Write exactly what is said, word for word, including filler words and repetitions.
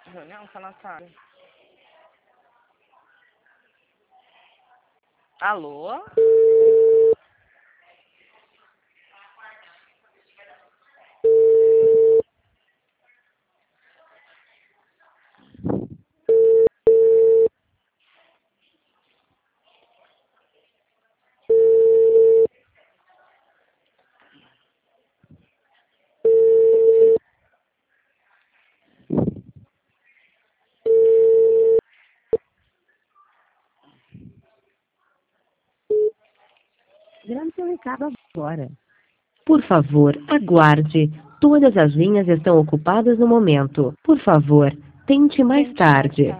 Reunião tá na tarde. Alô? Grande seu recado agora. Por favor, aguarde. Todas as linhas estão ocupadas no momento. Por favor, tente mais Tente mais tarde. tarde.